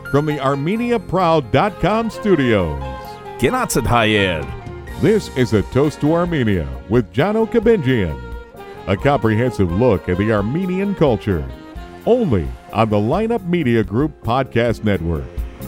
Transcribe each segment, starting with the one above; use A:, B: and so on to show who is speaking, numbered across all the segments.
A: from the ArmeniaProud.com studios.
B: Ginatzat Hayed.
A: This is A Toast to Armenia with Jano Kabinjian, a comprehensive look at the Armenian culture, only on the Lineup Media Group Podcast Network.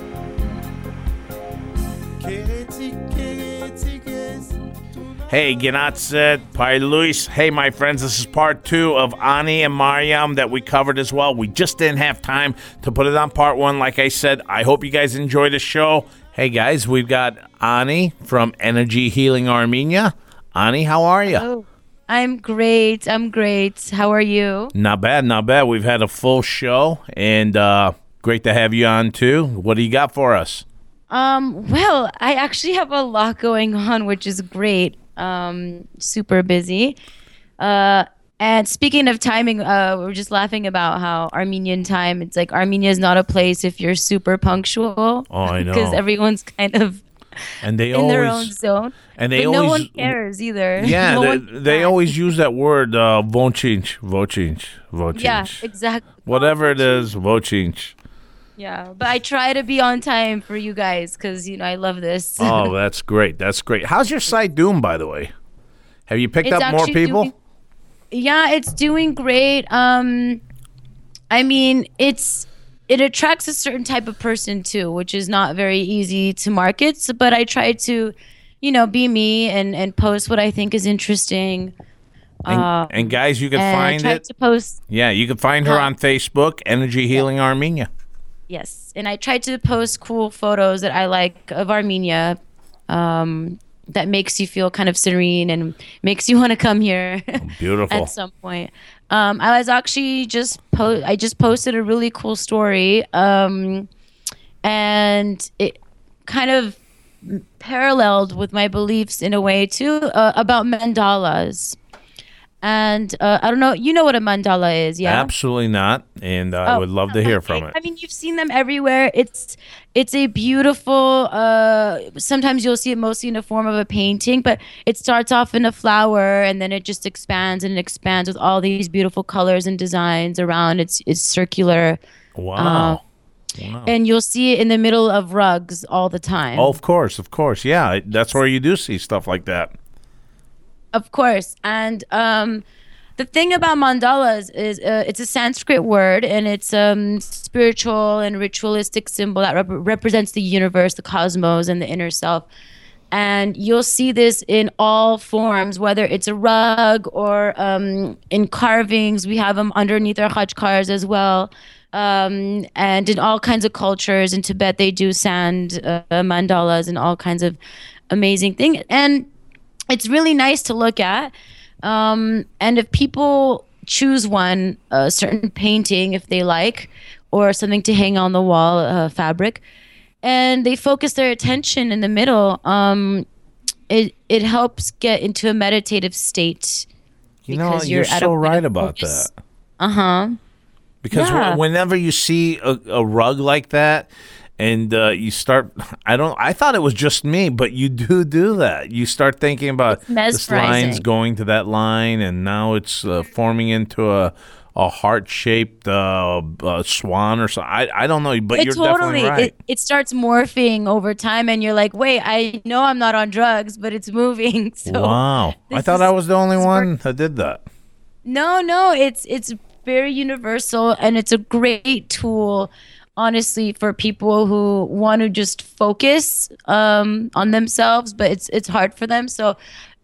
B: Hey, Ginatzet, Pai Luis. Hey, my friends, this is part 2 of Ani and Mariam that we covered as well. We just didn't have time to put it on part 1. Like I said, I hope you guys enjoy the show. Hey, guys, we've got Ani from Energy Healing Armenia. Ani, how are you?
C: Oh, I'm great. How are you?
B: Not bad, not bad. We've had a full show, and great to have you on, too. What do you got for us?
C: Well, I actually have a lot going on, which is great. Super busy. And speaking of timing, we were just laughing about how Armenian time, it's like Armenia is not a place if you're super punctual.
B: Oh, I know.
C: Because everyone's kind of
B: and they
C: in their own zone.
B: And they
C: but
B: always,
C: no one cares either.
B: Yeah,
C: No
B: they always use that word, vochinch.
C: Yeah, exactly.
B: Whatever it is, vochinch.
C: Yeah, but I try to be on time for you guys because, I love this.
B: Oh, that's great. That's great. How's your site doing, by the way? Have you picked up more people?
C: It's doing great. I mean, it attracts a certain type of person too, which is not very easy to market. But I try to, be me and post what I think is interesting.
B: And guys, you can find it.
C: To post.
B: Yeah, you can find her on Facebook, Energy Healing Armenia.
C: Yes, and I tried to post cool photos that I like of Armenia. That makes you feel kind of serene and makes you want to come here.
B: Beautiful.
C: At some point. I was actually I just posted a really cool story, and it kind of paralleled with my beliefs in a way too, about mandalas. And I don't know, you know what a mandala is, yeah?
B: Absolutely not, and I would love to hear from it.
C: I mean, you've seen them everywhere. It's a beautiful, sometimes you'll see it mostly in the form of a painting, but it starts off in a flower, and then it just expands and expands with all these beautiful colors and designs around. It's circular.
B: Wow.
C: And you'll see it in the middle of rugs all the time.
B: Oh, of course. Yeah, that's where you do see stuff like that.
C: Of course. And the thing about mandalas is it's a Sanskrit word, and it's spiritual and ritualistic symbol that represents the universe, the cosmos, and the inner self. And you'll see this in all forms, whether it's a rug or in carvings. We have them underneath our khachkars as well. And in all kinds of cultures. In Tibet, they do sand mandalas and all kinds of amazing things. And it's really nice to look at. And if people choose a certain painting, if they like, or something to hang on the wall, fabric, and they focus their attention in the middle, it helps get into a meditative state.
B: You're so right about that.
C: Uh-huh.
B: Because whenever you see a rug like that, and you start, I thought it was just me, but you do that. You start thinking about this line's going to that line, and now it's forming into a heart-shaped swan or something. I don't know, but you're definitely right.
C: It starts morphing over time, and you're like, wait, I know I'm not on drugs, but it's moving. So
B: wow. I thought I was the only one that did that.
C: No, it's very universal, and it's a great tool, honestly, for people who want to just focus on themselves, but it's hard for them. So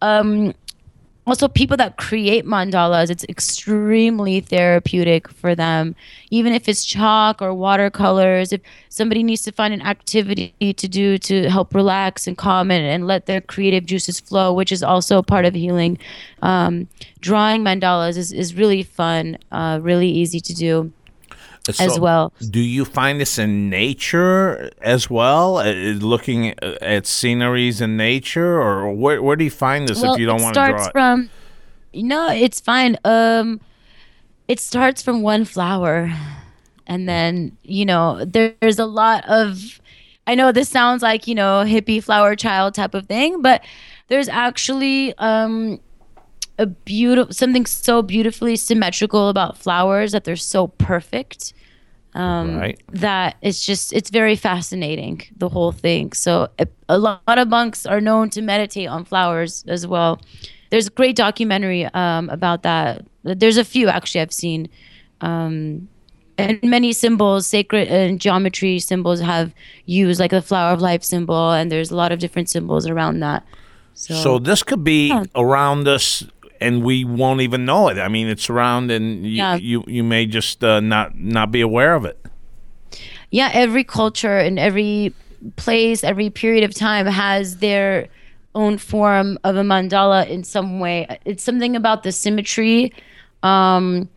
C: also people that create mandalas, it's extremely therapeutic for them, even if it's chalk or watercolors. If somebody needs to find an activity to do to help relax and calm and let their creative juices flow, which is also part of healing, drawing mandalas is really fun, really easy to do. As well.
B: Do you find this in nature as well? Looking at sceneries in nature, or where do you find this if you don't want to draw it?
C: It's fine. It starts from one flower, and then there's a lot of. I know this sounds like hippie flower child type of thing, but there's actually something so beautifully symmetrical about flowers that they're so perfect. That it's very fascinating, the whole thing. So a lot of monks are known to meditate on flowers as well. There's a great documentary about that. There's a few actually I've seen. And many symbols, sacred and geometry symbols have used like the flower of life symbol, and there's a lot of different symbols around that.
B: So this could be around us and we won't even know it. I mean, it's around, and you may just not be aware of it.
C: Yeah, every culture and every place, every period of time has their own form of a mandala in some way. It's something about the symmetry, and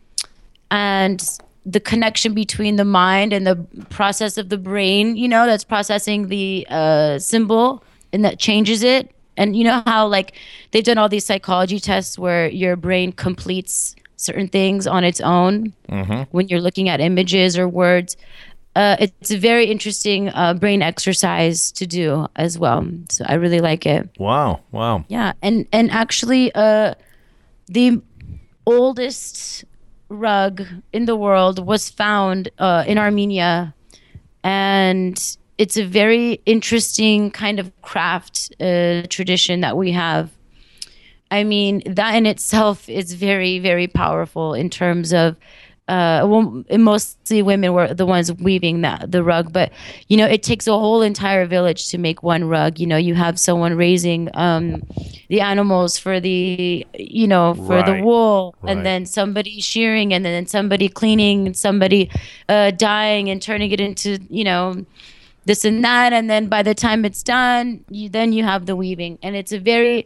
C: the connection between the mind and the process of the brain, that's processing the symbol and that changes it. And you know how like they've done all these psychology tests where your brain completes certain things on its own when you're looking at images or words. It's a very interesting brain exercise to do as well. So I really like it.
B: Wow.
C: Yeah. And actually the oldest rug in the world was found in Armenia, and it's a very interesting kind of craft tradition that we have. I mean, that in itself is very, very powerful in terms of mostly women were the ones weaving the rug, but it takes a whole entire village to make one rug. You have someone raising the animals for the the wool, and then somebody shearing, and then somebody cleaning, and somebody dyeing and turning it into this and that, and then by the time it's done, you have the weaving, and it's a very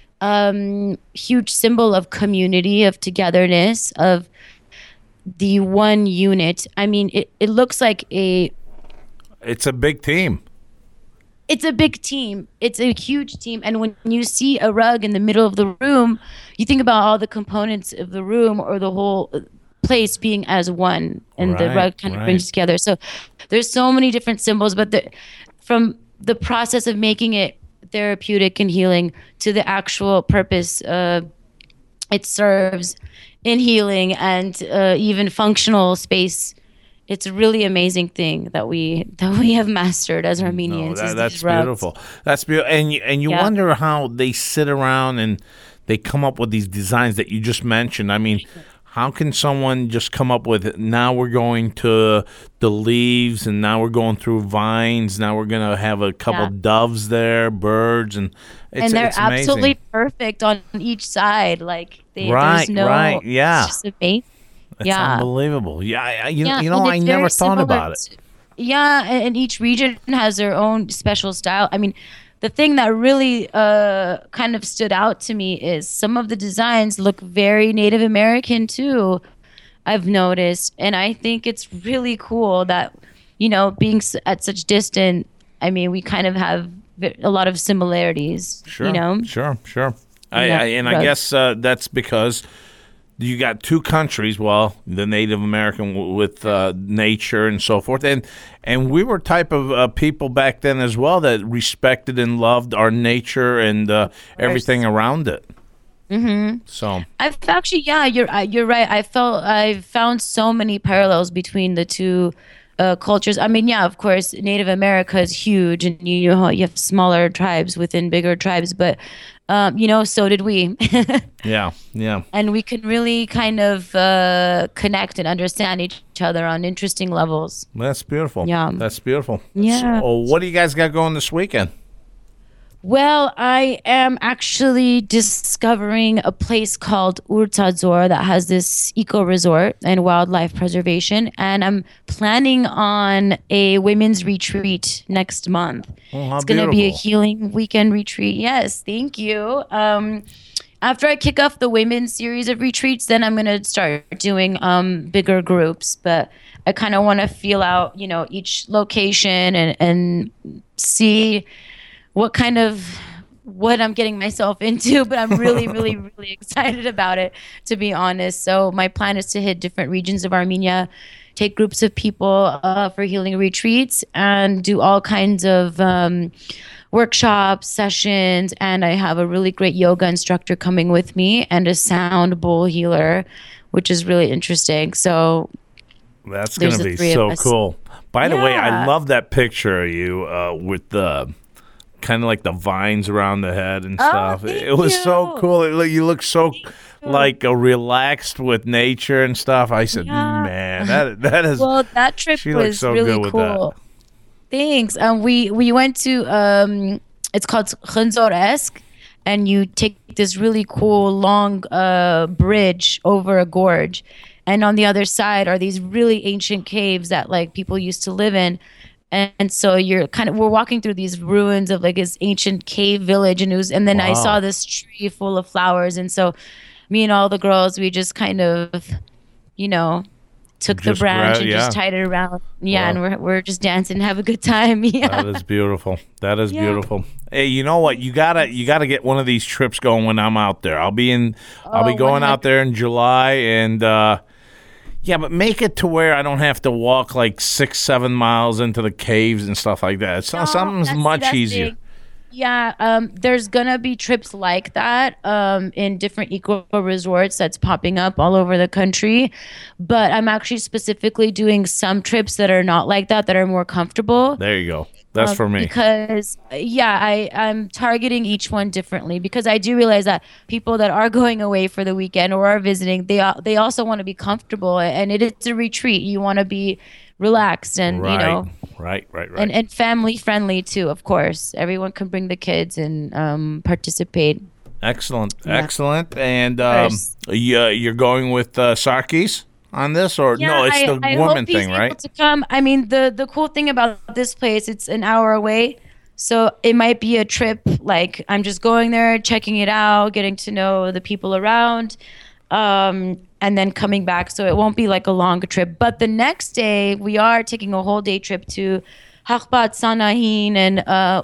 C: huge symbol of community, of togetherness, of the one unit. I mean, it looks like
B: it's a big team.
C: It's a big team. It's a huge team. And when you see a rug in the middle of the room, you think about all the components of the room or the whole place being as one, and the rug kind of brings together. So there's so many different symbols, but from the process of making it therapeutic and healing to the actual purpose it serves in healing and even functional space, it's a really amazing thing that we have mastered as Armenians.
B: That's beautiful. That's beautiful. And you wonder how they sit around and they come up with these designs that you just mentioned. I mean, how can someone just come up with, now we're going to the leaves, and now we're going through vines, now we're going to have a couple doves there, birds, and
C: they're absolutely perfect on each side. Like there's no, it's just amazing.
B: It's unbelievable. Yeah, I never thought about it.
C: Yeah, and each region has their own special style. I mean, the thing that really kind of stood out to me is some of the designs look very Native American too, I've noticed. And I think it's really cool that, being at such distance, I mean, we kind of have a lot of similarities.
B: Sure. I guess that's because you got two countries, the Native American with nature and so forth, and we were type of people back then as well that respected and loved our nature and everything around it. So
C: I've actually, you're right. I've found so many parallels between the two cultures. I mean, of course, Native America is huge, and you have smaller tribes within bigger tribes, but so did we.
B: Yeah.
C: And we can really kind of connect and understand each other on interesting levels.
B: That's beautiful.
C: Yeah.
B: That's beautiful.
C: Yeah.
B: So what do you guys got going this weekend?
C: Well, I am actually discovering a place called Urtazor that has this eco resort and wildlife preservation, and I'm planning on a women's retreat next month. It's going to be a healing weekend retreat. Yes, thank you. After I kick off the women's series of retreats, then I'm going to start doing bigger groups, but I kind of want to feel out, each location and see what I'm getting myself into, but I'm really, really, really excited about it, to be honest. So my plan is to hit different regions of Armenia, take groups of people for healing retreats, and do all kinds of workshops, sessions, and I have a really great yoga instructor coming with me and a sound bowl healer, which is really interesting. So
B: That's going to be so cool. By the way, I love that picture of you with the kind of like the vines around the head and stuff. It was so cool. You look so like relaxed with nature and stuff. I said, man, that is.
C: Well, that trip was so really cool. Thanks. We went to it's called Khunzoresk, and you take this really cool long bridge over a gorge, and on the other side are these really ancient caves that like people used to live in. And so we're walking through these ruins of like this ancient cave village, and then I saw this tree full of flowers, and so me and all the girls, we just kind of, took the branch and just tied it around, and we're just dancing and have a good time.
B: That is beautiful. That is beautiful. Hey, you know what? You gotta get one of these trips going when I'm out there. I'll be going out there in July, and. Yeah, but make it to where I don't have to walk like 6-7 miles into the caves and stuff like that. Something's much easier.
C: Yeah, there's gonna be trips like that in different eco resorts that's popping up all over the country. But I'm actually specifically doing some trips that are not like that are more comfortable.
B: There you go. That's for me.
C: Because, I'm targeting each one differently, because I do realize that people that are going away for the weekend or are visiting, they also want to be comfortable, and it's a retreat. You want to be relaxed and,
B: Right.
C: And family friendly too, of course. Everyone can bring the kids and participate.
B: Excellent. And you're going with Sarkis on this, or no? It's the woman thing, right?
C: To come. I mean, the cool thing about this place, it's an hour away, so it might be a trip. Like I'm just going there, checking it out, getting to know the people around, and then coming back. So it won't be like a long trip. But the next day, we are taking a whole day trip to Hakhbat, Sanahin, and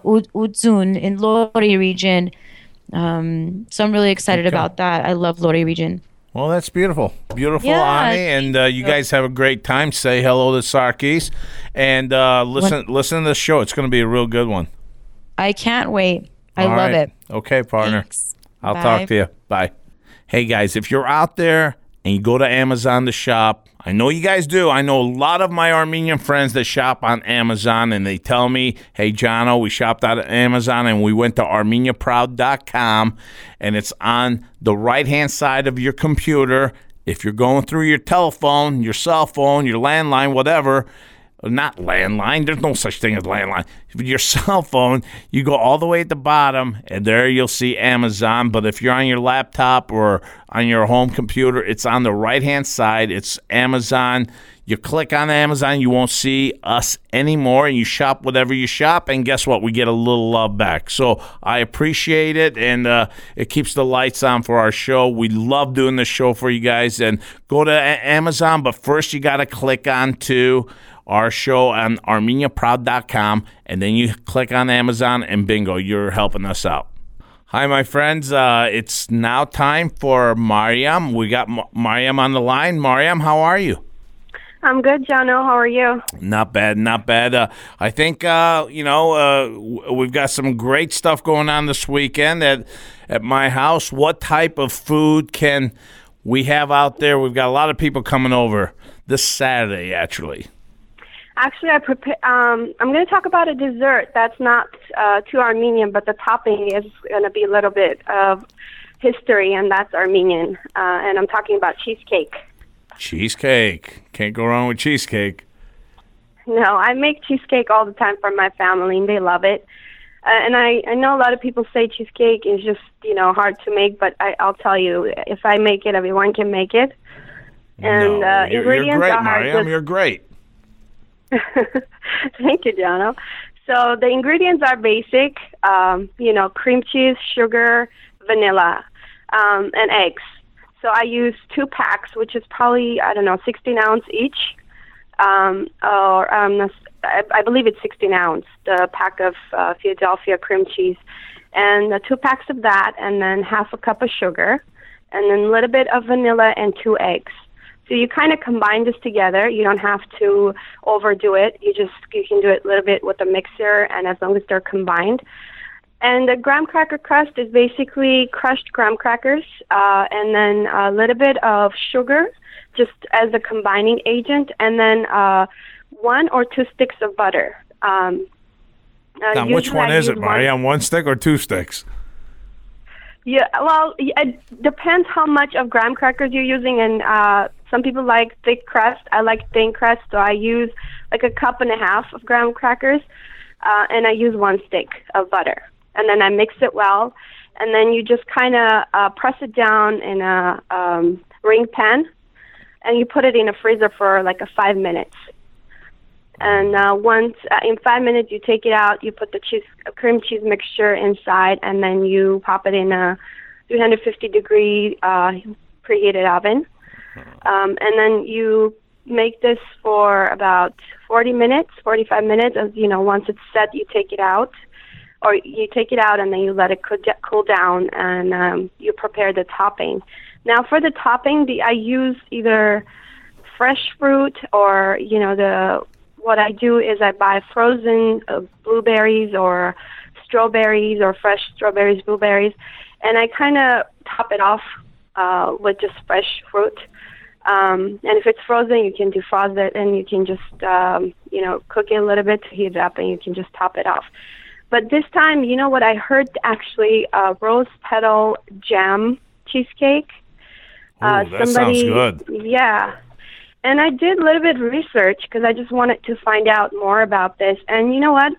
C: Udzun in Lori region. So I'm really excited about that. I love Lori region.
B: Well, that's beautiful. Beautiful, Ani. And you guys have a great time. Say hello to Sarkis. And listen to the show. It's going to be a real good one.
C: I can't wait. I love it.
B: Okay, partner.
C: Thanks.
B: I'll talk to you. Bye. Hey, guys, if you're out there and you go to Amazon to shop, I know you guys do. I know a lot of my Armenian friends that shop on Amazon, and they tell me, hey, Jono, we shopped out of Amazon, and we went to ArmeniaProud.com, and it's on the right-hand side of your computer. If you're going through your telephone, your cell phone, your landline, whatever, not landline, there's no such thing as landline. Your cell phone, you go all the way at the bottom, and there you'll see Amazon. But if you're on your laptop or on your home computer, it's on the right-hand side. It's Amazon. You click on Amazon, you won't see us anymore, and you shop whatever you shop, and guess what? We get a little love back. So I appreciate it, and it keeps the lights on for our show. We love doing this show for you guys. And go to Amazon, but first you got to click on to our show on ArmeniaProud.com, and then you click on Amazon, and bingo, you're helping us out. Hi, my friends. It's now time for Mariam. We got Mariam on the line. Mariam, how are you?
D: I'm good, Jono. How are you?
B: Not bad. I think, we've got some great stuff going on this weekend at my house. What type of food can we have out there? We've got a lot of people coming over this Saturday, actually.
D: Actually, I'm going to talk about a dessert that's not too Armenian, but the topping is going to be a little bit of history, and that's Armenian. And I'm talking about cheesecake.
B: Cheesecake. Can't go wrong with cheesecake.
D: No, I make cheesecake all the time for my family, and they love it. And I know a lot of people say cheesecake is just, hard to make, but I'll tell you, if I make it, everyone can make it. And ingredients
B: you're great,
D: are
B: Mariam. You're great.
D: Thank you, Jono. So the ingredients are basic, cream cheese, sugar, vanilla, and eggs. So I use 2 packs, which is probably, 16 ounce each. I believe it's 16 ounce, the pack of Philadelphia cream cheese. And 2 packs of that, and then half a cup of sugar, and then a little bit of vanilla and 2 eggs. So you kind of combine this together. You don't have to overdo it. You can do it a little bit with a mixer, and as long as they're combined. And the graham cracker crust is basically crushed graham crackers and then a little bit of sugar just as a combining agent, and then 1 or 2 sticks of butter.
B: Now, which one is it, Marianne? 1 stick or 2 sticks?
D: Yeah, well, it depends how much of graham crackers you're using, and some people like thick crust. I like thin crust, so I use like 1.5 cups of graham crackers, and I use 1 stick of butter. And then I mix it well, and then you just kind of press it down in a ring pan, and you put it in a freezer for like 5 minutes. And once in 5 minutes, you take it out, you put the cream cheese mixture inside, and then you pop it in a 350-degree preheated oven. And then you make this for about 40 minutes, 45 minutes. As you know, once it's set, you take it out. Or you take it out and then you let it cool down, and you prepare the topping. Now, for the topping, I use either fresh fruit or, what I do is I buy frozen blueberries or strawberries or fresh strawberries, blueberries, and I kind of top it off with just fresh fruit. And if it's frozen, you can defrost it, and you can just, cook it a little bit to heat it up, and you can just top it off. But this time, you know what I heard, actually, rose petal jam cheesecake.
B: That sounds good.
D: Yeah. And I did a little bit of research because I just wanted to find out more about this. And you know what?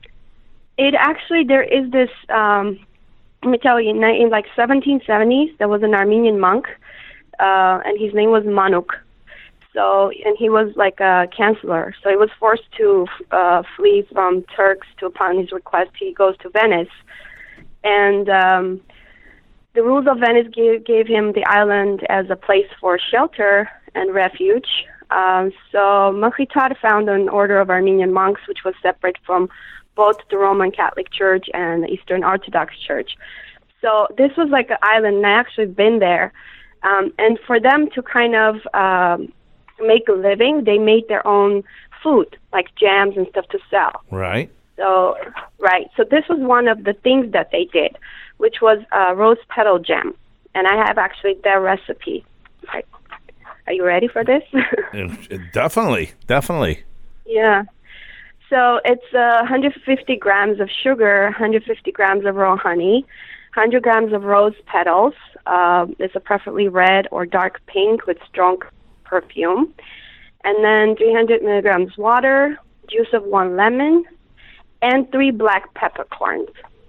D: There is this, let me tell you, in like 1770s, there was an Armenian monk, and his name was Manuk. So, and he was like a counselor. So he was forced to flee from Turks. Upon his request, he goes to Venice. And the rules of Venice gave him the island as a place for shelter and refuge. So Mkhitar found an order of Armenian monks, which was separate from both the Roman Catholic Church and the Eastern Orthodox Church. So this was like an island, and I actually been there. And for them to kind of make a living, they made their own food, like jams and stuff to sell.
B: Right.
D: So this was one of the things that they did, which was rose petal jam. And I have actually their recipe. Are you ready for this?
B: Definitely.
D: Yeah. So it's 150 grams of sugar, 150 grams of raw honey, 100 grams of rose petals. It's a preferably red or dark pink with strong perfume, and then 300 milligrams water, juice of 1 lemon, and 3 black peppercorns.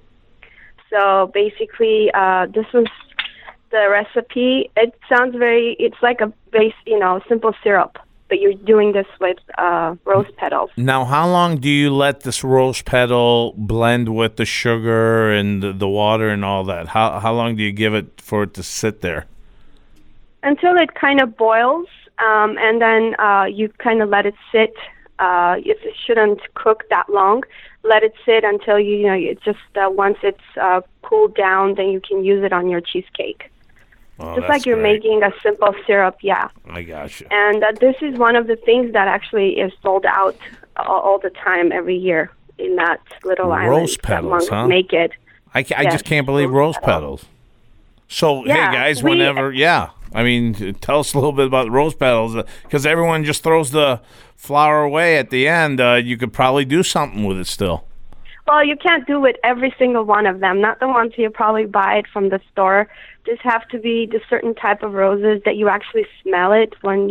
D: So basically, this was the recipe. It sounds it's like a base, simple syrup, but you're doing this with rose petals.
B: Now, how long do you let this rose petal blend with the sugar and the water and all that? How long do you give it for it to sit there?
D: Until it kind of boils. And then you kind of let it sit. It shouldn't cook that long. Let it sit until it just once it's cooled down, then you can use it on your cheesecake.
B: Oh,
D: just like you're making a simple syrup, yeah.
B: I gotcha.
D: And this is one of the things that actually is sold out all the time every year in that little island.
B: Rose petals, huh?
D: Make it.
B: I just can't believe rose petals. So,
D: yeah,
B: hey, guys, whenever, I mean, tell us a little bit about rose petals, because everyone just throws the flower away at the end. You could probably do something with it still.
D: Well, you can't do it every single one of them. Not the ones you probably buy it from the store. These have to be the certain type of roses that you actually smell it when,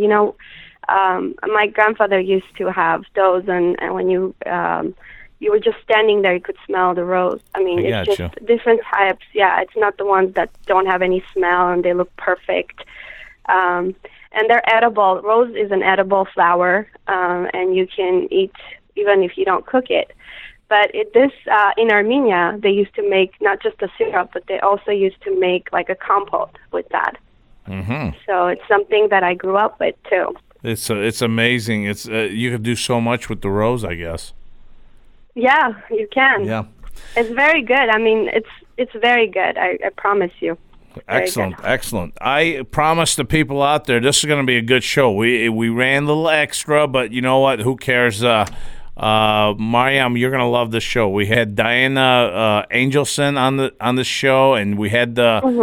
D: my grandfather used to have those, and when you were just standing there, you could smell the rose. I mean, it's just different types. Yeah, it's not the ones that don't have any smell and they look perfect. And they're edible. Rose is an edible flower, and you can eat even if you don't cook it. But in Armenia, they used to make not just a syrup, but they also used to make like a compote with that.
B: Mm-hmm.
D: So it's something that I grew up with too.
B: It's amazing. It's you could do so much with the rose, I guess.
D: Yeah, you can.
B: Yeah,
D: it's very good. I mean, it's very good. I promise you.
B: Excellent. I promise the people out there this is going to be a good show. We ran a little extra, but you know what? Who cares? Mariam, you're gonna love the show. We had Diana Angelson on the show, and we had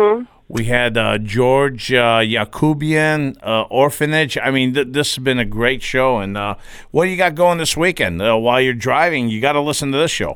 B: George Yakubian Orphanage. I mean, this has been a great show. And what do you got going this weekend? While you're driving, you got to listen to this show.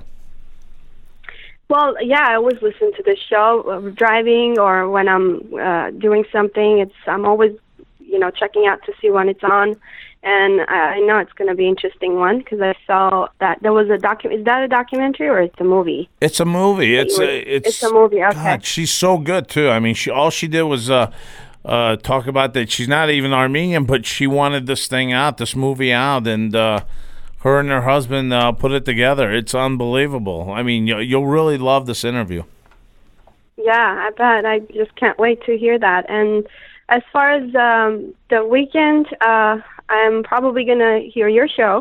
D: Well, yeah, I always listen to this show driving or when I'm doing something. I'm always, checking out to see when it's on. And I know it's going to be an interesting one because I saw that there was a document. Is that a documentary or it's a movie?
B: It's a movie. It's
D: a movie. Okay.
B: God, she's so good too. I mean, all she did was talk about that she's not even Armenian, but she wanted this movie out, and her and her husband put it together. It's unbelievable. I mean, you'll really love this interview.
D: Yeah, I bet. I just can't wait to hear that. And as far as the weekend, I'm probably going to hear your show,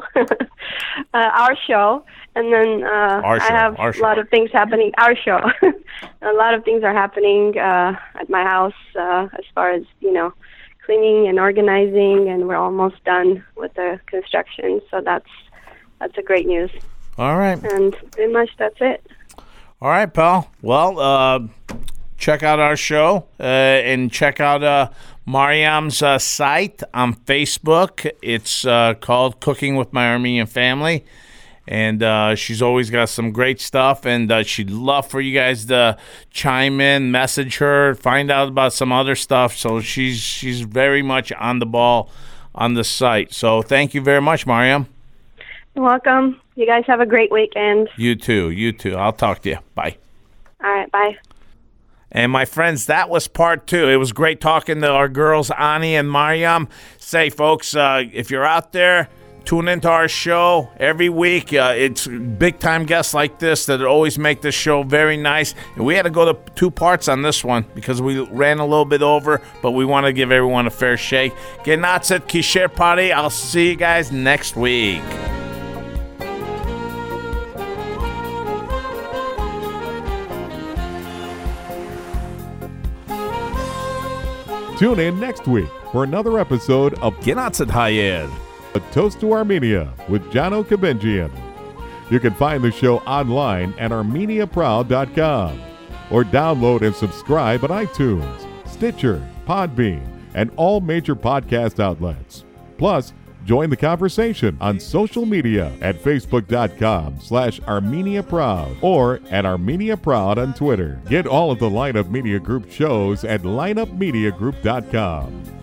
D: our show, and then I have a lot of things happening. Our show. A lot of things are happening at my house as far as, cleaning and organizing, and we're almost done with the construction, so that's a great news.
B: All right.
D: And pretty much that's it.
B: All right, pal. Well, check out our show and check out Mariam's site on Facebook. It's called Cooking with My Armenian Family. And she's always got some great stuff. And she'd love for you guys to chime in, message her, find out about some other stuff. So she's very much on the ball on the site. So thank you very much, Mariam.
D: You're welcome. You guys have a great weekend.
B: You too. I'll talk to you. Bye.
D: All right. Bye.
B: And my friends, that was part 2. It was great talking to our girls, Ani and Mariam. Say, folks, if you're out there, tune into our show every week. It's big-time guests like this that always make this show very nice. And we had to go to 2 parts on this one because we ran a little bit over, but we want to give everyone a fair shake. Genatset Kisher Party. I'll see you guys next week.
A: Tune in next week for another episode of
B: Genatset Hayed,
A: A Toast to Armenia with Jano Kabenjian. You can find the show online at armeniaproud.com or download and subscribe at iTunes, Stitcher, Podbean, and all major podcast outlets. Plus, join the conversation on social media at facebook.com/ArmeniaProud or at ArmeniaProud on Twitter. Get all of the Lineup Media Group shows at lineupmediagroup.com.